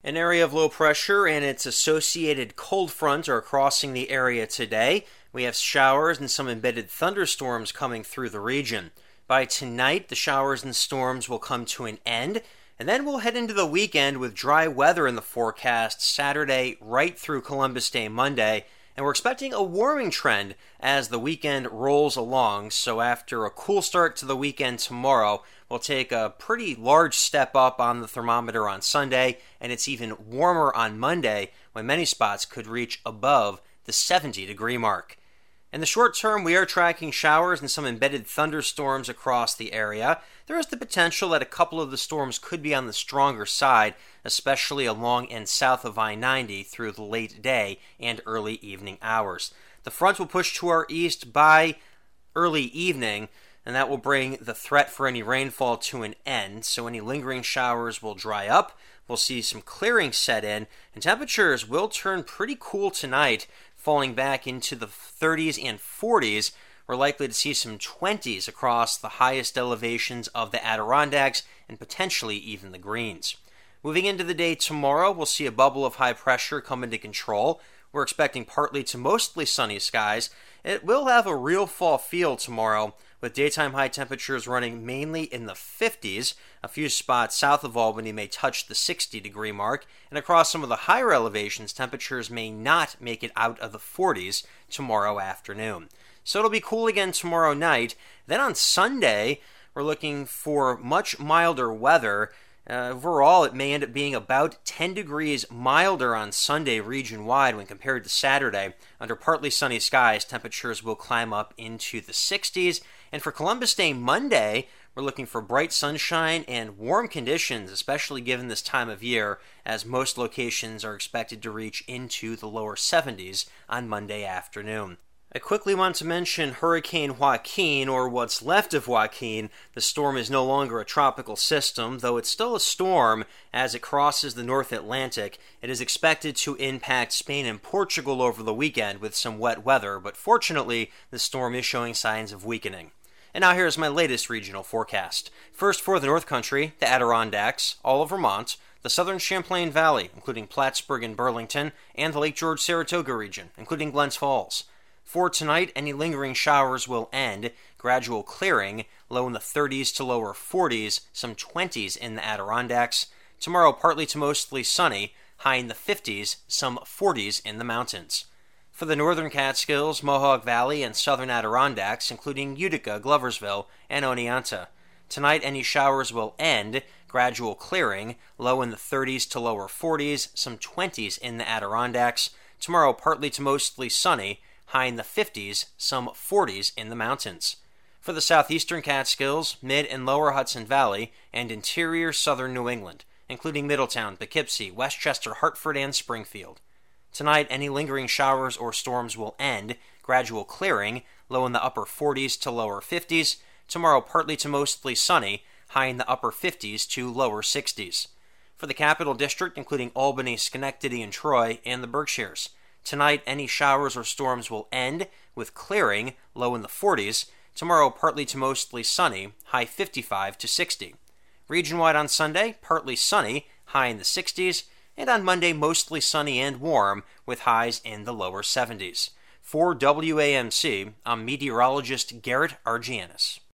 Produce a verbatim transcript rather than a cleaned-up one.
An area of low pressure and its associated cold front are crossing the area today. We have showers and some embedded thunderstorms coming through the region. By tonight, the showers and storms will come to an end, and then we'll head into the weekend with dry weather in the forecast Saturday right through Columbus Day Monday, and we're expecting a warming trend as the weekend rolls along. So after a cool start to the weekend tomorrow, we'll take a pretty large step up on the thermometer on Sunday, and it's even warmer on Monday when many spots could reach above the seventy degree mark. In the short term, we are tracking showers and some embedded thunderstorms across the area. There is the potential that a couple of the storms could be on the stronger side, especially along and south of I ninety through the late day and early evening hours. The front will push to our east by early evening, and that will bring the threat for any rainfall to an end, so any lingering showers will dry up. We'll see some clearing set in, and temperatures will turn pretty cool tonight, falling back into the thirties and forties. We're likely to see some twenties across the highest elevations of the Adirondacks and potentially even the Greens. Moving into the day tomorrow, we'll see a bubble of high pressure come into control. We're expecting partly to mostly sunny skies. It will have a real fall feel tomorrow, with daytime high temperatures running mainly in the fifties. A few spots south of Albany may touch the sixty degree mark, and across some of the higher elevations, temperatures may not make it out of the forties tomorrow afternoon. So it'll be cool again tomorrow night. Then on Sunday, we're looking for much milder weather. Uh, overall, it may end up being about ten degrees milder on Sunday region-wide when compared to Saturday. Under partly sunny skies, temperatures will climb up into the sixties. And for Columbus Day Monday, we're looking for bright sunshine and warm conditions, especially given this time of year, as most locations are expected to reach into the lower seventies on Monday afternoon. I quickly want to mention Hurricane Joaquin, or what's left of Joaquin. The storm is no longer a tropical system, though it's still a storm as it crosses the North Atlantic. It is expected to impact Spain and Portugal over the weekend with some wet weather, but fortunately, the storm is showing signs of weakening. And now here's my latest regional forecast. First for the North Country, the Adirondacks, all of Vermont, the southern Champlain Valley, including Plattsburgh and Burlington, and the Lake George-Saratoga region, including Glens Falls. For tonight, any lingering showers will end, gradual clearing, low in the thirties to lower forties, some twenties in the Adirondacks. Tomorrow, partly to mostly sunny, high in the fifties, some forties in the mountains. For the northern Catskills, Mohawk Valley, and southern Adirondacks, including Utica, Gloversville, and Oneonta. Tonight, any showers will end, gradual clearing, low in the thirties to lower forties, some twenties in the Adirondacks. Tomorrow, partly to mostly sunny, high in the fifties, some forties in the mountains. For the southeastern Catskills, mid and lower Hudson Valley, and interior southern New England, including Middletown, Poughkeepsie, Westchester, Hartford, and Springfield. Tonight, any lingering showers or storms will end, gradual clearing, low in the upper forties to lower fifties. Tomorrow, partly to mostly sunny, high in the upper fifties to lower sixties. For the Capital District, including Albany, Schenectady, and Troy, and the Berkshires. Tonight, any showers or storms will end, with clearing, low in the forties. Tomorrow, partly to mostly sunny, high fifty-five to sixty. Region-wide on Sunday, partly sunny, high in the sixties. And on Monday, mostly sunny and warm, with highs in the lower seventies. For W A M C, I'm meteorologist Garrett Argianis.